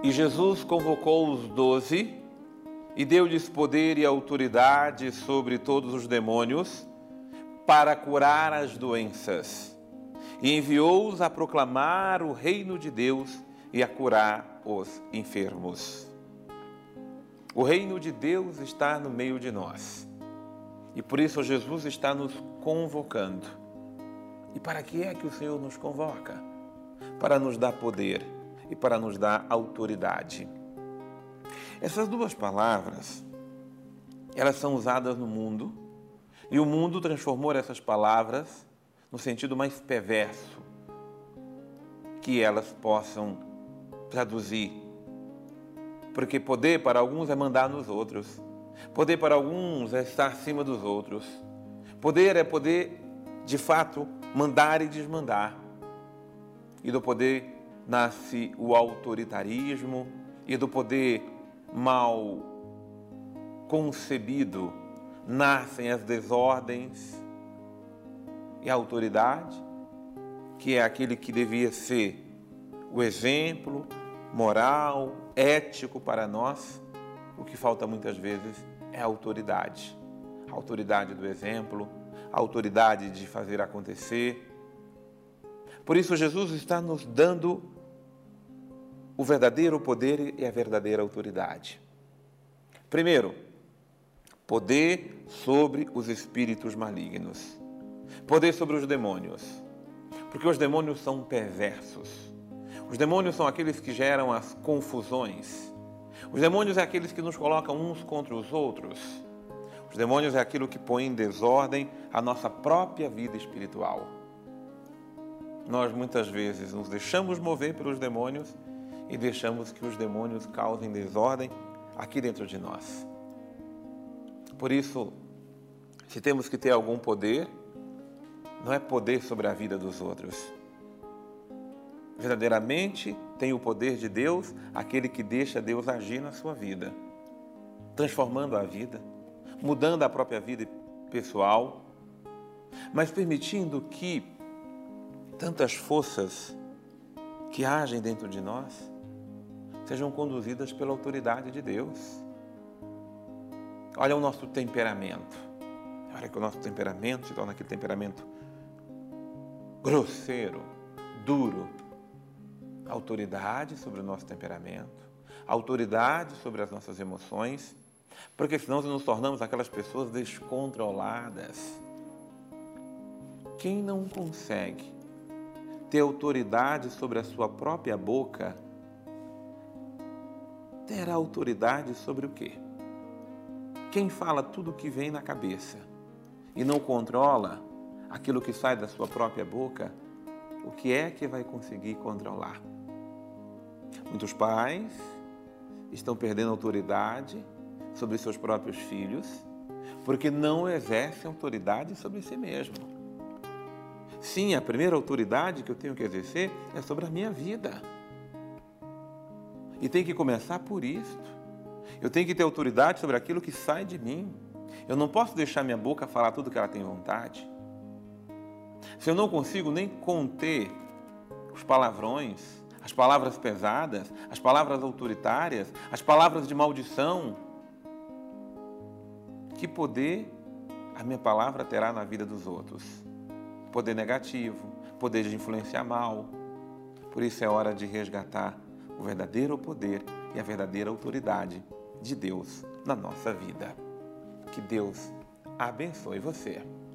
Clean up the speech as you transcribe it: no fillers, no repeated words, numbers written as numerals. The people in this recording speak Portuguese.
E Jesus convocou os 12 e deu-lhes poder e autoridade sobre todos os demônios para curar as doenças. E enviou-os a proclamar o reino de Deus e a curar os enfermos. O reino de Deus está no meio de nós. E por isso Jesus está nos convocando. E para que é que o Senhor nos convoca? Para nos dar poder e para nos dar autoridade. Essas duas palavras, elas são usadas no mundo, e o mundo transformou essas palavras no sentido mais perverso que elas possam traduzir. Porque poder para alguns é mandar nos outros. Poder para alguns é estar acima dos outros. Poder é poder, de fato, mandar e desmandar. E do poder nasce o autoritarismo, e do poder mal concebido nascem as desordens. E a autoridade, que é aquele que devia ser o exemplo moral, ético para nós, o que falta muitas vezes é a autoridade. A autoridade do exemplo, a autoridade de fazer acontecer. Por isso Jesus está nos dando o verdadeiro poder e a verdadeira autoridade. Primeiro, poder sobre os espíritos malignos. Poder sobre os demônios. Porque os demônios são perversos. Os demônios são aqueles que geram as confusões. Os demônios é aqueles que nos colocam uns contra os outros. Os demônios é aquilo que põe em desordem a nossa própria vida espiritual. Nós muitas vezes nos deixamos mover pelos demônios e deixamos que os demônios causem desordem aqui dentro de nós. Por isso, se temos que ter algum poder, não é poder sobre a vida dos outros. Verdadeiramente tem o poder de Deus aquele que deixa Deus agir na sua vida, transformando a vida, mudando a própria vida pessoal, mas permitindo que tantas forças que agem dentro de nós sejam conduzidas pela autoridade de Deus. Olha o nosso temperamento. Olha que o nosso temperamento se torna aquele temperamento grosseiro, duro. Autoridade sobre o nosso temperamento, autoridade sobre as nossas emoções, porque senão nos tornamos aquelas pessoas descontroladas. Quem não consegue ter autoridade sobre a sua própria boca, terá autoridade sobre o quê? Quem fala tudo o que vem na cabeça e não controla aquilo que sai da sua própria boca, o que é que vai conseguir controlar? Muitos pais estão perdendo autoridade sobre seus próprios filhos porque não exercem autoridade sobre si mesmo. Sim, a primeira autoridade que eu tenho que exercer é sobre a minha vida. E tem que começar por isto. Eu tenho que ter autoridade sobre aquilo que sai de mim. Eu não posso deixar minha boca falar tudo que ela tem vontade. Se eu não consigo nem conter os palavrões, as palavras pesadas, as palavras autoritárias, as palavras de maldição, que poder a minha palavra terá na vida dos outros? Poder negativo, poder de influenciar mal. Por isso é hora de resgatar o verdadeiro poder e a verdadeira autoridade de Deus na nossa vida. Que Deus abençoe você.